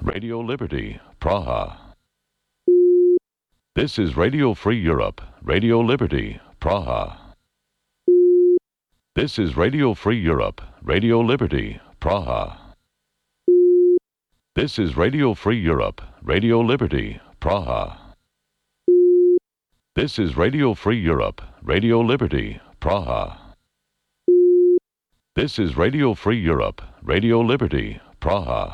Radio Liberty, Praha. This is Radio Free Europe, Radio Liberty, Praha. This is Radio Free Europe, Radio Liberty, Praha. This is Radio Free Europe, Radio Liberty, Praha. This is Radio Free Europe, Radio Liberty, Praha. This is Radio Free Europe, Radio Liberty, Praha.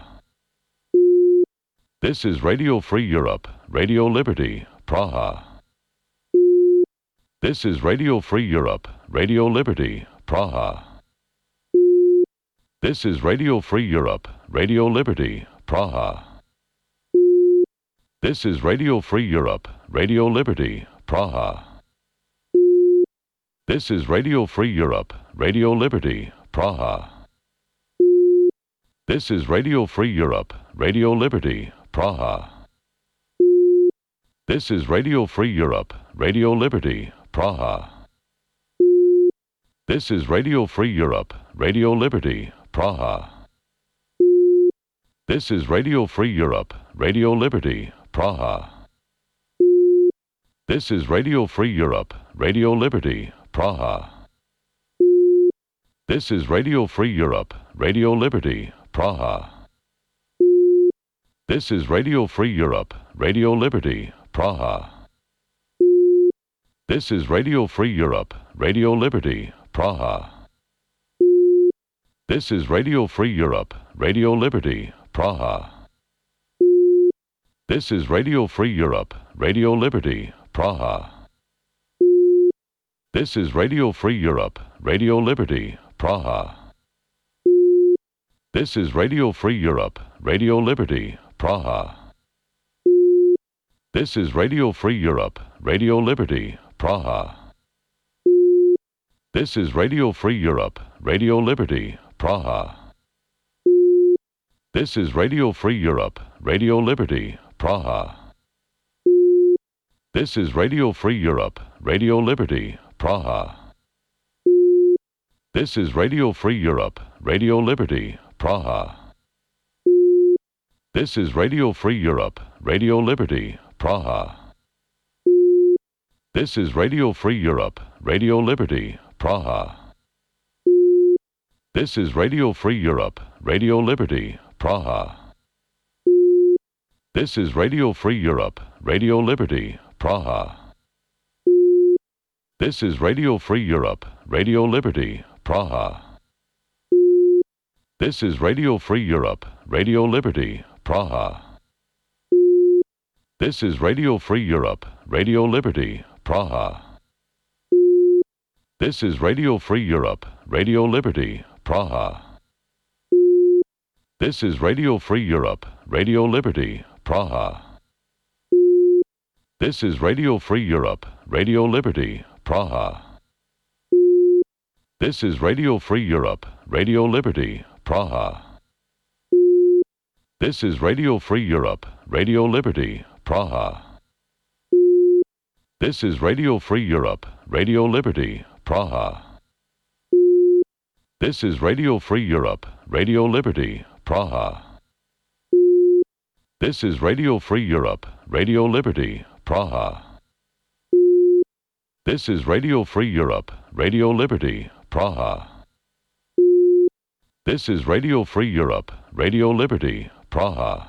This is Radio Free Europe, Radio Liberty, Praha. This is Radio Free Europe, Radio Liberty, Praha. This is Radio Free Europe, Radio Liberty, Praha. This is Radio Free Europe, Radio Liberty, Praha. This is Radio Free Europe, Radio Liberty, Praha. This is Radio Free Europe, Radio Liberty, Praha. This is Radio Free Europe, Radio Liberty, Praha. This is Radio Free Europe, Radio Liberty, Praha. This is Radio Free Europe, Radio Liberty, Praha. This is Radio Free Europe, Radio Liberty, Praha. This is Radio Free Europe, Radio Liberty, Praha. This is Radio Free Europe, Radio Liberty, Praha. This is Radio Free Europe, Radio Liberty, Praha. This is Radio Free Europe, Radio Liberty, Praha. This is Radio Free Europe, Radio Liberty, Praha. This is Radio Free Europe, Radio Liberty, Praha. This is Radio Free Europe, Radio Liberty, Praha. This is Radio Free Europe, Radio Liberty, Praha. This is Radio Free Europe, Radio Liberty, Praha. This is Radio Free Europe, Radio Liberty, Praha. This is Radio Free Europe, Radio Liberty, Praha. This is Radio Free Europe, Radio Liberty, Praha. This is Radio Free Europe, Radio Liberty, Praha. This is Radio Free Europe, Radio Liberty, Praha. This is Radio Free Europe, Radio Liberty, Praha. This is Radio Free Europe, Radio Liberty, Praha. This is Radio Free Europe, Radio Liberty, Praha. This is Radio Free Europe, Radio Liberty, Praha. This is Radio Free Europe, Radio Liberty, Praha. This is Radio Free Europe, Radio Liberty, Praha. This is Radio Free Europe, Radio Liberty, Praha. This is Radio Free Europe, Radio Liberty, Praha. This is Radio Free Europe, Radio Liberty, Praha. This is Radio Free Europe, Radio Liberty, Praha. This is Radio Free Europe, Radio Liberty, Praha. This is Radio Free Europe, Radio Liberty, Praha. This is Radio Free Europe, Radio Liberty, Praha. This is Radio Free Europe, Radio Liberty, Praha. This is Radio Free Europe, Radio Liberty, Praha.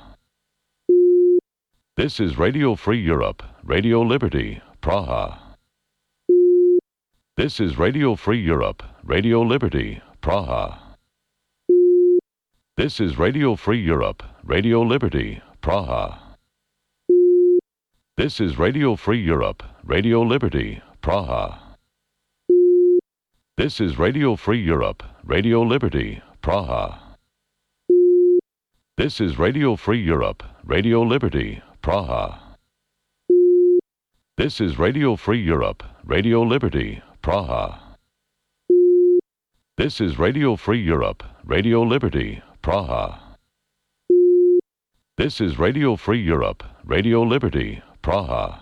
This is Radio Free Europe, Radio Liberty, Praha. This is Radio Free Europe, Radio Liberty, Praha. This is Radio Free Europe, Radio Liberty, Praha. This is Radio Free Europe, Radio Liberty, Praha. This is Radio Free Europe, Radio Liberty, Praha. This is Radio Free Europe, Radio Liberty, Praha. This is Radio Free Europe, Radio Liberty, Praha. This is Radio Free Europe, Radio Liberty, Praha. This is Radio Free Europe, Radio Liberty, Praha.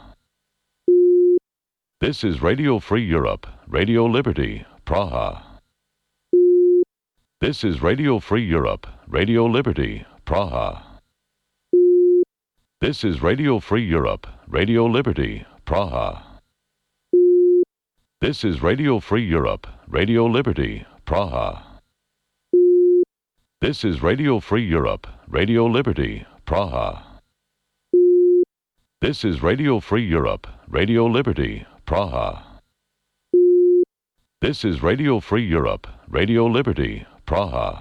This is Radio Free Europe, Radio Liberty, Praha. This is Radio Free Europe, Radio Liberty, Praha. This is Radio Free Europe, Radio Liberty, Praha. This is Radio Free Europe, Radio Liberty, Praha. This is Radio Free Europe, Radio Liberty, Praha. This is Radio Free Europe, Radio Liberty, Praha. This is Radio Free Europe, Radio Liberty, Praha.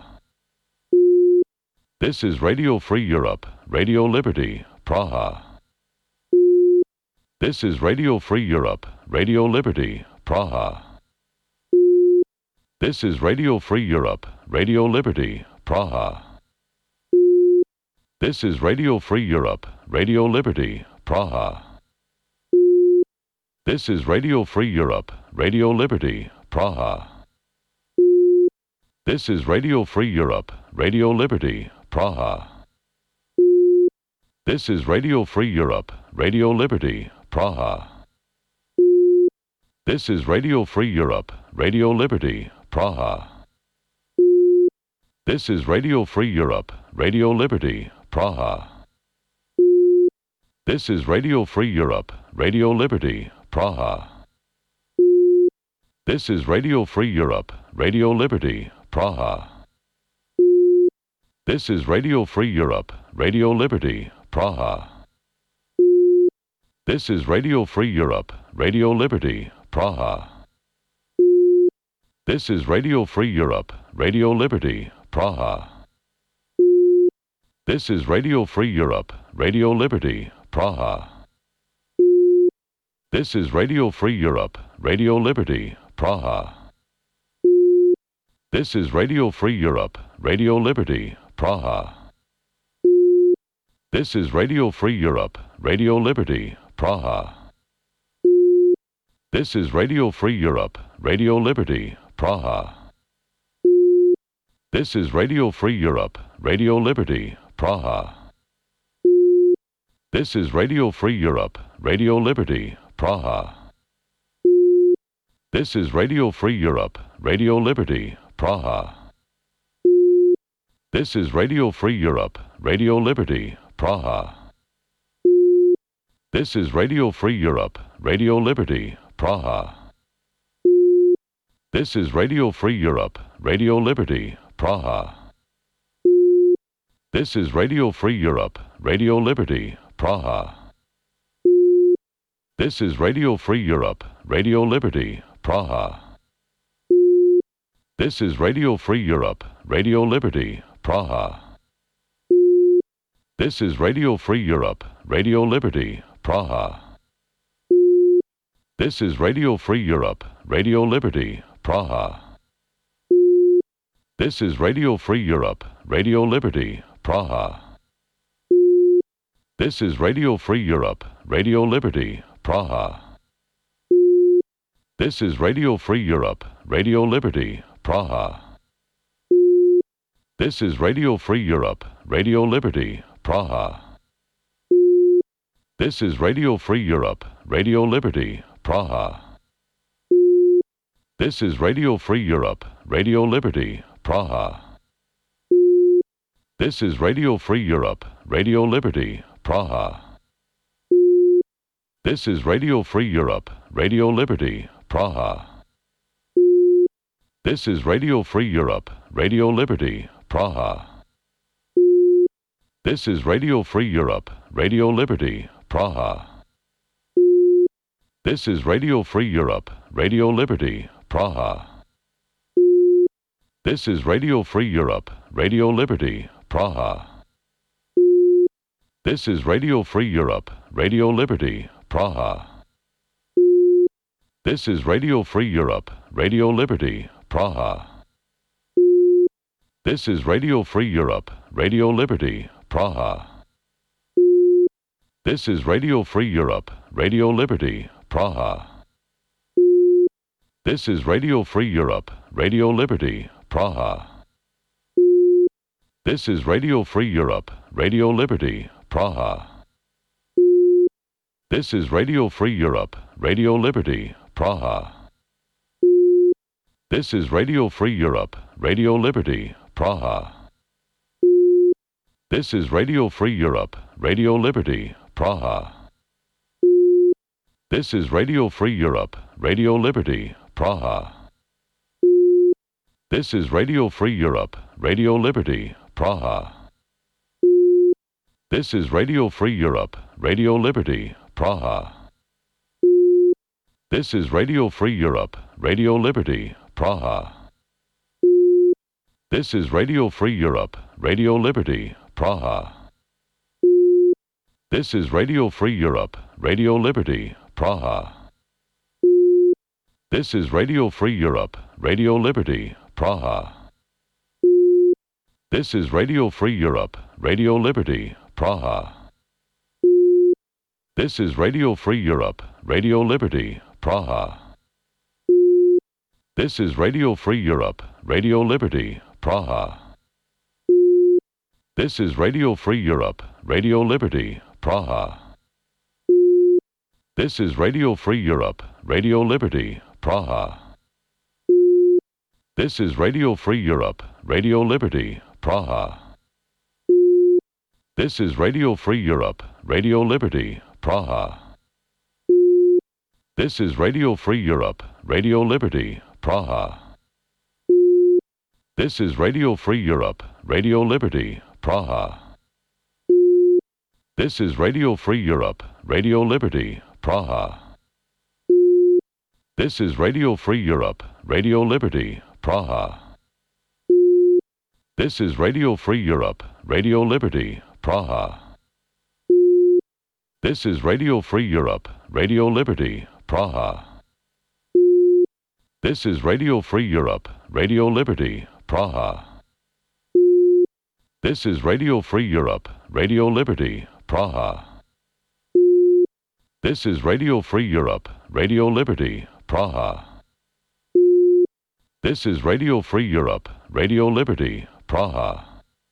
This is Radio Free Europe, Radio Liberty, Praha. This is Radio Free Europe, Radio Liberty, Praha. This is Radio Free Europe, Radio Liberty, Praha. This is Radio Free Europe, Radio Liberty, Praha. This is Radio Free Europe, Radio Liberty, Praha. This is Radio Free Europe, Radio Liberty, Praha. This is Radio Free Europe, Radio Liberty, Praha. This is Radio Free Europe, Radio Liberty, Praha. This is Radio Free Europe, Radio Liberty, Praha. This is Radio Free Europe, Radio Liberty, Praha. This is Radio Free Europe, Radio Liberty, Praha. This is Radio Free Europe, Radio Liberty, Praha. This is Radio Free Europe, Radio Liberty, Praha. This is Radio Free Europe, Radio Liberty, Praha. This is Radio Free Europe, Radio Liberty, Praha. This is Radio Free Europe, Radio Liberty, Praha. This is Radio Free Europe, Radio Liberty, Praha. This is Radio Free Europe, Radio Liberty, Praha. This is Radio Free Europe, Radio Liberty, Praha. This is Radio Free Europe, Radio Liberty, Praha. This is Radio Free Europe, Radio Liberty, Praha. This is Radio Free Europe, Radio Liberty, Praha. This is Radio Free Europe, Radio Liberty, Praha. This is Radio Free Europe, Radio Liberty, Praha. This is Radio Free Europe, Radio Liberty, Praha. This is Radio Free Europe, Radio Liberty, Praha. This is Radio Free Europe, Radio Liberty, Praha. This is Radio Free Europe, Radio Liberty, Praha. This is Radio Free Europe, Radio Liberty, Praha. This is Radio Free Europe, Radio Liberty, Praha. This is Radio Free Europe, Radio Liberty, Praha. This is Radio Free Europe, Radio Liberty, Praha. This is Radio Free Europe, Radio Liberty, Praha. This is Radio Free Europe, Radio Liberty, Praha. This is Radio Free Europe, Radio Liberty, Praha. This is Radio Free Europe, Radio Liberty, Praha. This is Radio Free Europe, Radio Liberty, Praha. This is Radio Free Europe, Radio Liberty, Praha. This is Radio Free Europe, Radio Liberty, Praha. This is Radio Free Europe, Radio Liberty, Praha. This is Radio Free Europe, Radio Liberty, Praha. This is Radio Free Europe, Radio Liberty, Praha. This is Radio Free Europe, Radio Liberty, Praha. This is Radio Free Europe, Radio Liberty, Praha. This is Radio Free Europe, Radio Liberty, Praha. This is Radio Free Europe, Radio Liberty, Praha. This is Radio Free Europe, Radio Liberty, Praha. This is Radio Free Europe, Radio Liberty, Praha. This is Radio Free Europe, Radio Liberty, Praha. This is Radio Free Europe, Radio Liberty, Praha. This is Radio Free Europe, Radio Liberty, Praha. This is Radio Free Europe, Radio Liberty, Praha. This is Radio Free Europe, Radio Liberty, Praha. This is Radio Free Europe, Radio Liberty, Praha. This is Radio Free Europe, Radio Liberty, Praha. This is Radio Free Europe, Radio Liberty, Praha. This is Radio Free Europe, Radio Liberty, Praha. This is Radio Free Europe, Radio Liberty, Praha. This is Radio Free Europe, Radio Liberty, Praha. This is Radio Free Europe, Radio Liberty, Praha. This is Radio Free Europe, Radio Liberty, Praha. This is Radio Free Europe, Radio Liberty, Praha. This is Radio Free Europe, Radio Liberty, Praha. This is Radio Free Europe, Radio Liberty, Praha. This is Radio Free Europe, Radio Liberty, Praha. This is Radio Free Europe, Radio Liberty, Praha. This is Radio Free Europe, Radio Liberty, Praha. This is Radio Free Europe, Radio Liberty, Praha. This is Radio Free Europe, Radio Liberty, Praha. This is Radio Free Europe, Radio Liberty, Praha. This is Radio Free Europe, Radio Liberty, Praha. This is Radio Free Europe, Radio Liberty, Praha. This is Radio Free Europe, Radio Liberty, Praha. This is Radio Free Europe, Radio Liberty, Praha. This is Radio Free Europe, Radio Liberty, Praha.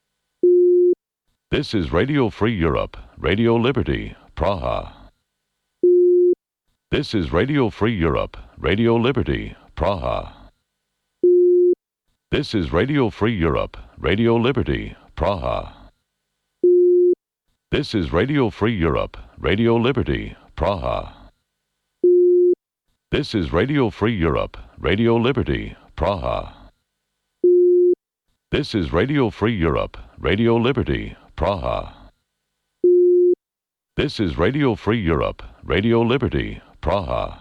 This is Radio Free Europe, Radio Liberty, Praha. This is Radio Free Europe, Radio Liberty, Praha. This is Radio Free Europe, Radio Liberty, Praha. This is Radio Free Europe, Radio Liberty, Praha. This is Radio Free Europe, Radio Liberty, Praha. This is Radio Free Europe, Radio Liberty, Praha. This is Radio Free Europe, Radio Liberty, Praha.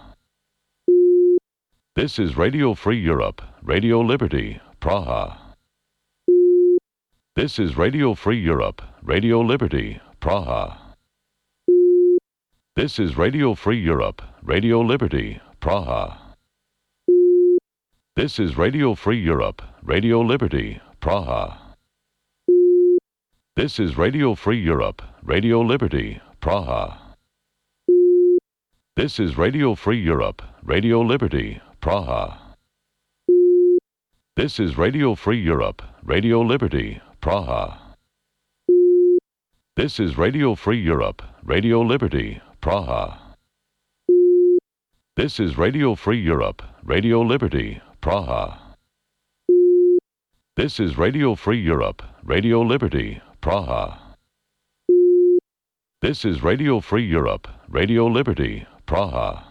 This is Radio Free Europe, Radio Liberty, Praha. This is Radio Free Europe, Radio Liberty, Praha. This is Radio Free Europe, Radio Liberty, Praha. This is Radio Free Europe, Radio Liberty, Praha. This is Radio Free Europe, Radio Liberty, Praha. This is Radio Free Europe, Radio Liberty, Praha. This is Radio Free Europe, Radio Liberty, Praha. This is Radio Free Europe, Radio Liberty, Praha. This is Radio Free Europe, Radio Liberty, Praha. This is Radio Free Europe, Radio Liberty, Praha. This is Radio Free Europe, Radio Liberty, Praha.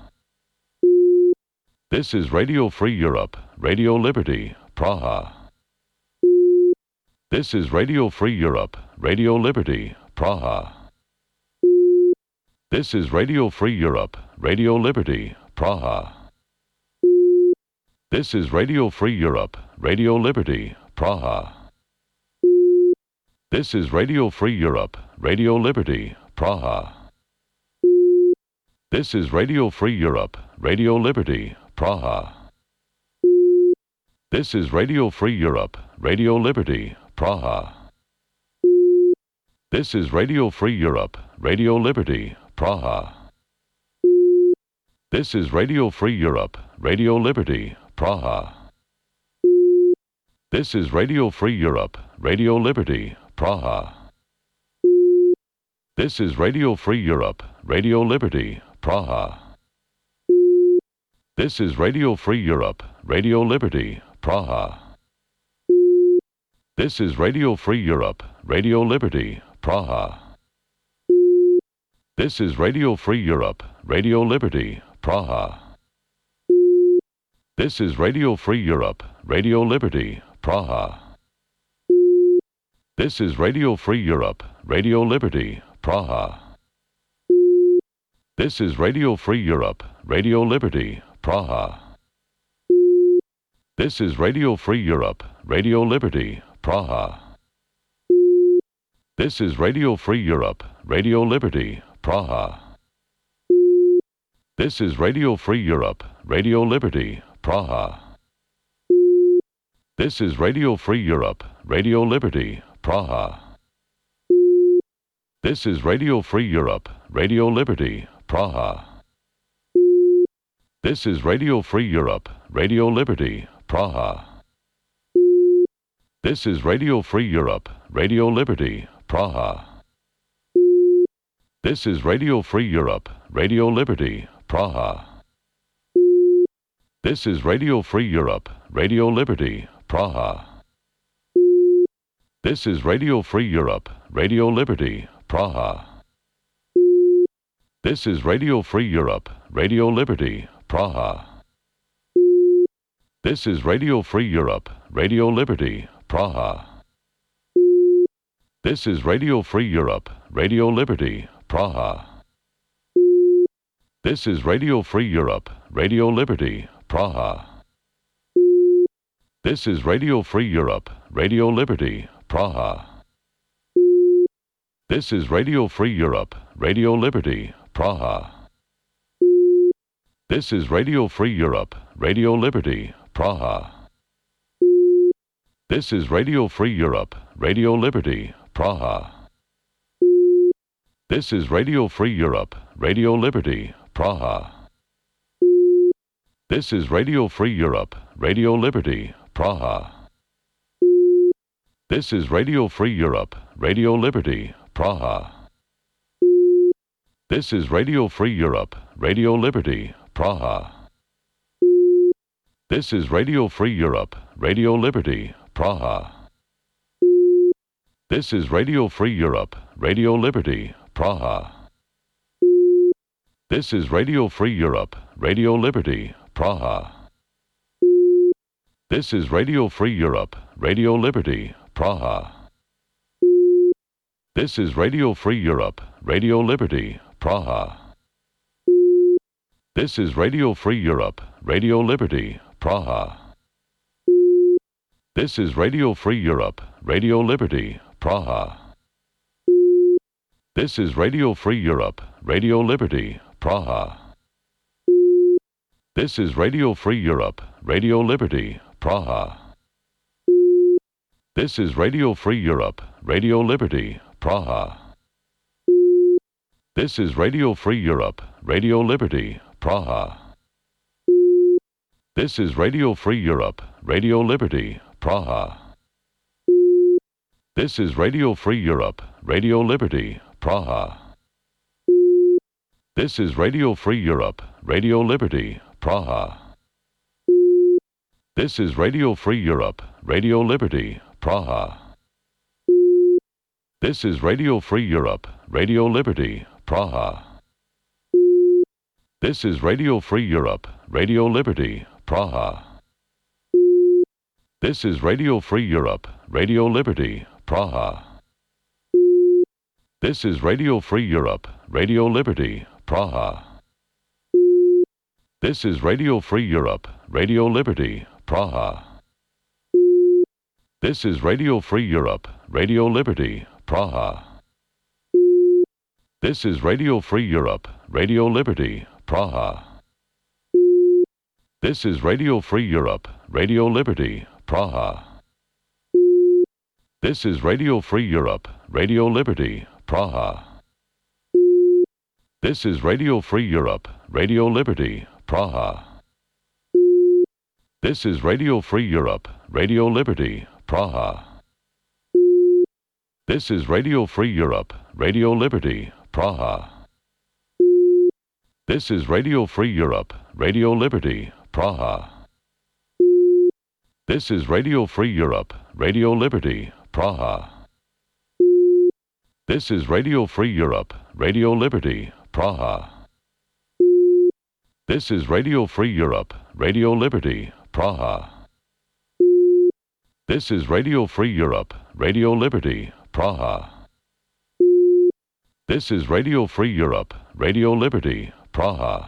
This is Radio Free Europe, Radio Liberty, Praha. This is Radio Free Europe, Radio Liberty, Praha. This is Radio Free Europe, Radio Liberty, Praha. This is Radio Free Europe, Radio Liberty, Praha. This is Radio Free Europe, Radio Liberty, Praha. This is Radio Free Europe, Radio Liberty, Praha. This is Radio Free Europe, Radio Liberty, Praha. This is Radio Free Europe, Radio Liberty, Praha. This is Radio Free Europe, Radio Liberty, Praha. This is Radio Free Europe, Radio Liberty, Praha. This is Radio Free Europe, Radio Liberty, Praha. This is Radio Free Europe, Radio Liberty, Praha. This is Radio Free Europe, Radio Liberty, Praha. This is Radio Free Europe, Radio Liberty, Praha. This is Radio Free Europe, Radio Liberty, Praha. This is Radio Free Europe, Radio Liberty, Praha. This is Radio Free Europe, Radio Liberty, Praha. This is Radio Free Europe, Radio Liberty, Praha. This is Radio Free Europe, Radio Liberty, Praha. This is Radio Free Europe, Radio Liberty, Praha. This is Radio Free Europe, Radio Liberty, Praha. This is Radio Free Europe, Radio Liberty, Praha. This is Radio Free Europe, Radio Liberty, Praha. This is Radio Free Europe, Radio Liberty, Praha. This is Radio Free Europe, Radio Liberty, Praha. This is Radio Free Europe, Radio Liberty, Praha. This is Radio Free Europe, Radio Liberty, Praha. This is Radio Free Europe, Radio Liberty, Praha. This is Radio Free Europe, Radio Liberty, Praha. This is Radio Free Europe, Radio Liberty, Praha. This is Radio Free Europe, Radio Liberty, Praha. This is Radio Free Europe, Radio Liberty, Praha. This is Radio Free Europe, Radio Liberty, Praha. This is Radio Free Europe, Radio Liberty, Praha. This is Radio Free Europe, Radio Liberty, Praha. This is Radio Free Europe, Radio Liberty, Praha. This is Radio Free Europe, Radio Liberty, Praha. This is Radio Free Europe, Radio Liberty, Praha. This is Radio Free Europe, Radio Liberty, Praha. This is Radio Free Europe, Radio Liberty, Praha. This is Radio Free Europe, Radio Liberty, Praha. This is Radio Free Europe, Radio Liberty, Praha. This is Radio Free Europe, Radio Liberty, Praha. This is Radio Free Europe, Radio Liberty, Praha. This is Radio Free Europe, Radio Liberty, Praha. This is Radio Free Europe, Radio Liberty, Praha. This is Radio Free Europe, Radio Liberty, Praha. This is Radio Free Europe, Radio Liberty, Praha. This is Radio Free Europe, Radio Liberty, Praha. This is Radio Free Europe, Radio Liberty, Praha. This is Radio Free Europe, Radio Liberty, Praha. This is Radio Free Europe, Radio Liberty, Praha. This is Radio Free Europe, Radio Liberty, Praha. This is Radio Free Europe, Radio Liberty, Praha. This is Radio Free Europe, Radio Liberty, Praha. This is Radio Free Europe, Radio Liberty, Praha. This is Radio Free Europe, Radio Liberty, Praha. This is Radio Free Europe, Radio Liberty, Praha. This is Radio Free Europe, Radio Liberty, Praha. This is Radio Free Europe, Radio Liberty, Praha. This is Radio Free Europe, Radio Liberty, Praha. This is Radio Free Europe, Radio Liberty, Praha. This is Radio Free Europe, Radio Liberty, Praha. This is Radio Free Europe, Radio Liberty, Praha. This is Radio Free Europe, Radio Liberty, Praha. This is Radio Free Europe, Radio Liberty, Praha. This is Radio Free Europe, Radio Liberty, Praha. This is Radio Free Europe, Radio Liberty, Praha. This is Radio Free Europe, Radio Liberty, Praha. This is Radio Free Europe, Radio Liberty, Praha. This is Radio Free Europe, Radio Liberty, Praha. This is Radio Free Europe, Radio Liberty, Praha.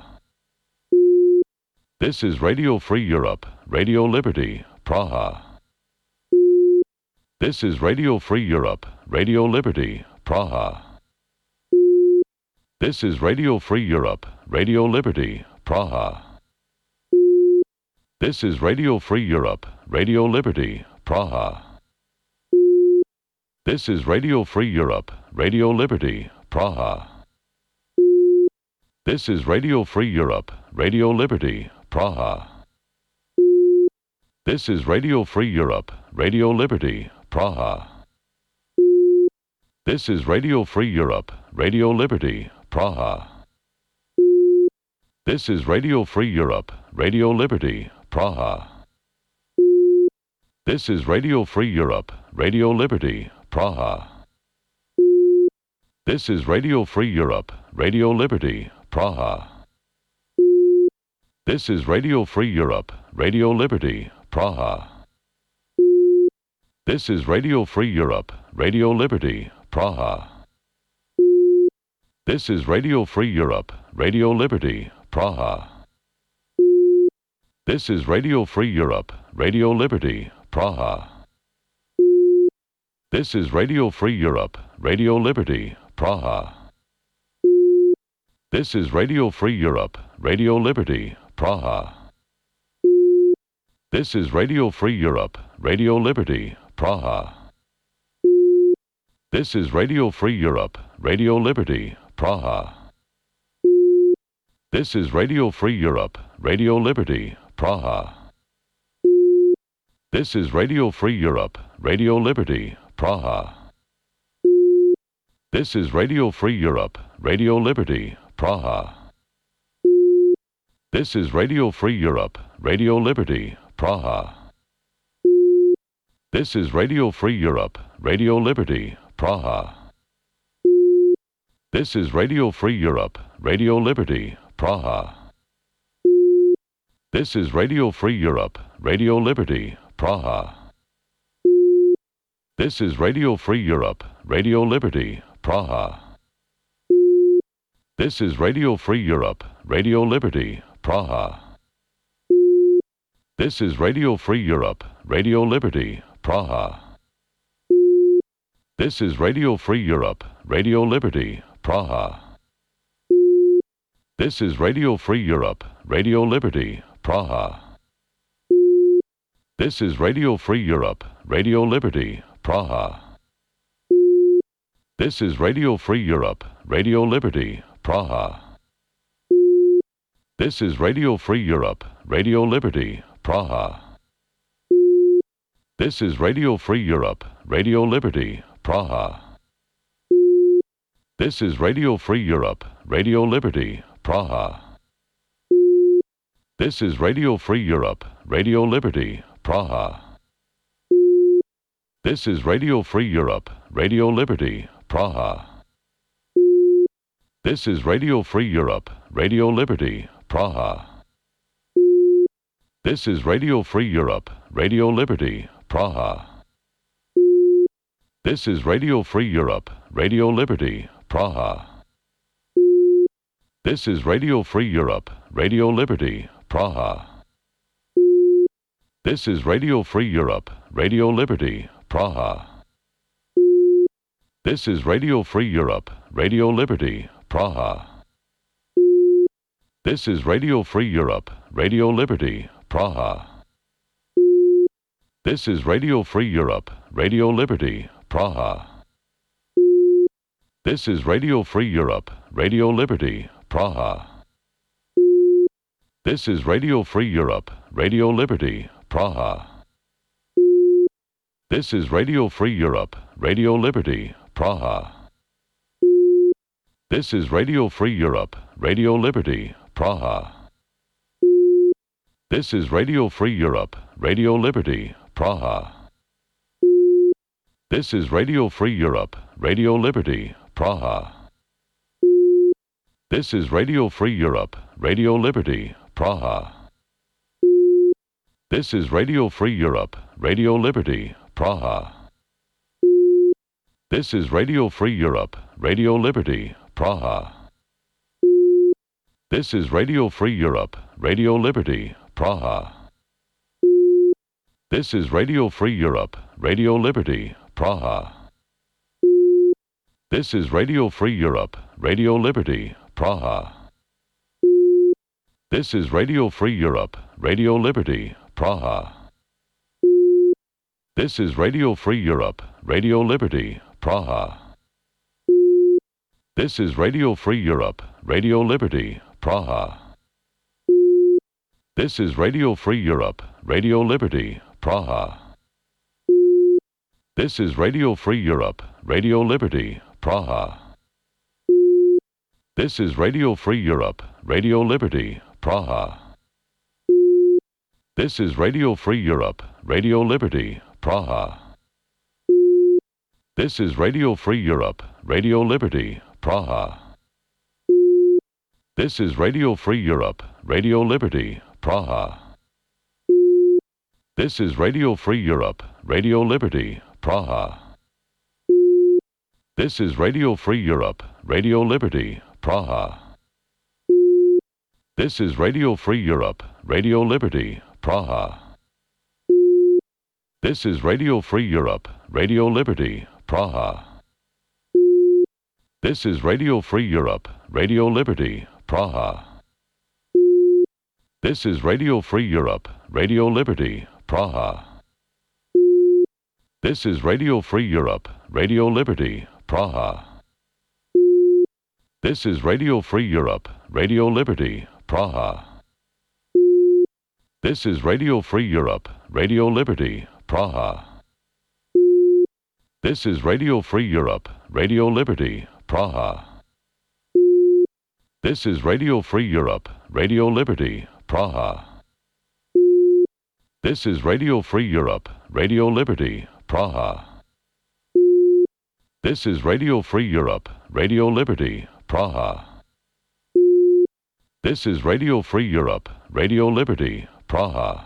This is Radio Free Europe, Radio Liberty, Praha. This is Radio Free Europe, Radio Liberty, Praha. This is Radio Free Europe, Radio Liberty, Praha. This is Radio Free Europe, Radio Liberty, Praha. This is Radio Free Europe, Radio Liberty, Praha. This is Radio Free Europe, Radio Liberty, Praha. This is Radio Free Europe, Radio Liberty, Praha. This is Radio Free Europe, Radio Liberty, Praha. This is Radio Free Europe, Radio Liberty, Praha. This is Radio Free Europe, Radio Liberty, Praha. This is Radio Free Europe, Radio Liberty, Praha. This is Radio Free Europe, Radio Liberty, Praha. This is Radio Free Europe, Radio Liberty, Praha. This is Radio Free Europe, Radio Liberty, Praha. This is Radio Free Europe, Radio Liberty, Praha. This is Radio Free Europe, Radio Liberty, Praha. This is Radio Free Europe, Radio Liberty, Praha. This is Radio Free Europe, Radio Liberty, Praha. This is Radio Free Europe, Radio Liberty, Praha. This is Radio Free Europe, Radio Liberty, Praha. This is Radio Free Europe, Radio Liberty, Praha. This is Radio Free Europe, Radio Liberty, Praha. This is Radio Free Europe, Radio Liberty, Praha. This is Radio Free Europe, Radio Liberty, Praha. This is Radio Free Europe, Radio Liberty, Praha. This is Radio Free Europe, Radio Liberty, Praha. This is Radio Free Europe, Radio Liberty, Praha. This is Radio Free Europe, Radio Liberty, Praha. This is Radio Free Europe, Radio Liberty, Praha. This is Radio Free Europe, Radio Liberty, Praha. This is Radio Free Europe, Radio Liberty, Praha. This is Radio Free Europe, Radio Liberty, Praha. This is Radio Free Europe, Radio Liberty, Praha. This is Radio Free Europe, Radio Liberty, Praha. This is Radio Free Europe, Radio Liberty, Praha. This is Radio Free Europe, Radio Liberty, Praha. This is Radio Free Europe, Radio Liberty, Praha. This is Radio Free Europe, Radio Liberty, Praha. This is Radio Free Europe, Radio Liberty, Praha. This is Radio Free Europe, Radio Liberty, Praha. This is Radio Free Europe, Radio Liberty, Praha. This is Radio Free Europe, Radio Liberty, Praha. This is Radio Free Europe, Radio Liberty, Praha. This is Radio Free Europe, Radio Liberty, Praha. This is Radio Free Europe, Radio Liberty, Praha. This is Radio Free Europe, Radio Liberty, Praha. This is Radio Free Europe, Radio Liberty, Praha. This is Radio Free Europe, Radio Liberty, Praha. This is Radio Free Europe, Radio Liberty, Praha. This is Radio Free Europe, Radio Liberty, Praha. This is Radio Free Europe, Radio Liberty, Praha. This is Radio Free Europe, Radio Liberty, Praha. This is Radio Free Europe, Radio Liberty, Praha. This is Radio Free Europe, Radio Liberty, Praha. This is Radio Free Europe, Radio Liberty, Praha. This is Radio Free Europe, Radio Liberty, Praha. This is Radio Free Europe, Radio Liberty, Praha. This is Radio Free Europe, Radio Liberty, Praha. This is Radio Free Europe, Radio Liberty, Praha. This is Radio Free Europe, Radio Liberty, Praha. This is Radio Free Europe, Radio Liberty, Praha. This is Radio Free Europe, Radio Liberty, Praha. This is Radio Free Europe, Radio Liberty, Praha. This is Radio Free Europe, Radio Liberty, Praha. This is Radio Free Europe, Radio Liberty, Praha. This is Radio Free Europe, Radio Liberty, Praha. This is Radio Free Europe, Radio Liberty, Praha. This is Radio Free Europe, Radio Liberty, Praha. This is Radio Free Europe, Radio Liberty, Praha. This is Radio Free Europe, Radio Liberty, Praha. This is Radio Free Europe, Radio Liberty, Praha. This is Radio Free Europe, Radio Liberty, Praha. This is Radio Free Europe, Radio Liberty, Praha. This is Radio Free Europe, Radio Liberty, Praha. This is Radio Free Europe, Radio Liberty, Praha. This is Radio Free Europe, Radio Liberty, Praha. This is Radio Free Europe, Radio Liberty, Praha. This is Radio Free Europe, Radio Liberty, Praha. This is Radio Free Europe, Radio Liberty, Praha. This is Radio Free Europe, Radio Liberty, Praha. This is Radio Free Europe, Radio Liberty, Praha.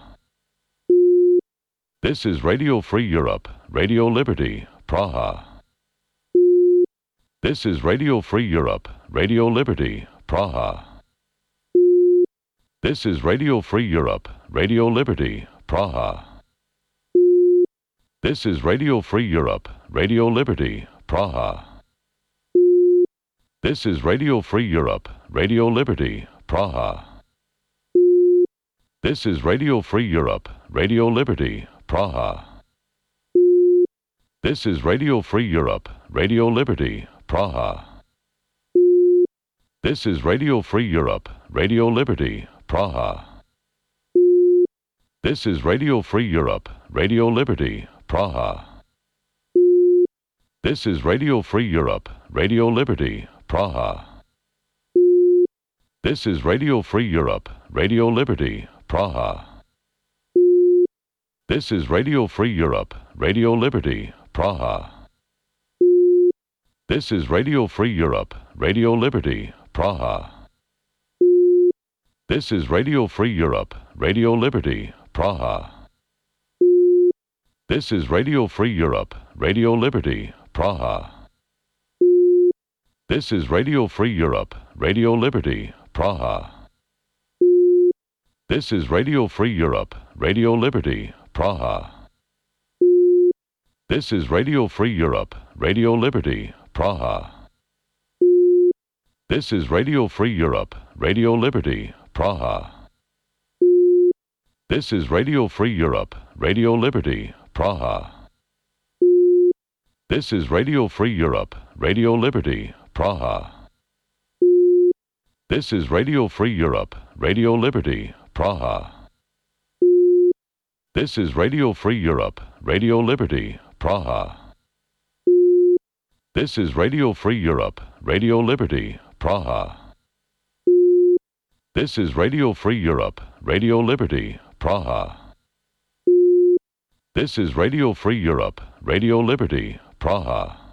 This is Radio Free Europe, Radio Liberty, Praha. This is Radio Free Europe, Radio Liberty, Praha. This is Radio Free Europe, Radio Liberty, Praha. This is Radio Free Europe, Radio Liberty, Praha. This is Radio Free Europe, Radio Liberty, Praha. This is Radio Free Europe, Radio Liberty, Praha. This is Radio Free Europe, Radio Liberty, Praha. This is Radio Free Europe, Radio Liberty, Praha. This is Radio Free Europe, Radio Liberty, Praha. This is Radio Free Europe, Radio Liberty, Praha. This is Radio Free Europe, Radio Liberty, Praha. This is Radio Free Europe, Radio Liberty, Praha. This is Radio Free Europe, Radio Liberty, Praha. This is Radio Free Europe, Radio Liberty, Praha. This is Radio Free Europe, Radio Liberty, Praha. This is Radio Free Europe, Radio Liberty, Praha. This is Radio Free Europe, Radio Liberty, Praha. This is Radio Free Europe, Radio Liberty, Praha. This is Radio Free Europe, Radio Liberty, Praha. This is Radio Free Europe, Radio Liberty, Praha. This is Radio Free Europe, Radio Liberty, Praha. This is Radio Free Europe, Radio Liberty, Praha. This is Radio Free Europe, Radio Liberty, Praha. This is Radio Free Europe, Radio Liberty, Praha. This is Radio Free Europe, Radio Liberty, Praha. This is Radio Free Europe, Radio Liberty, Praha.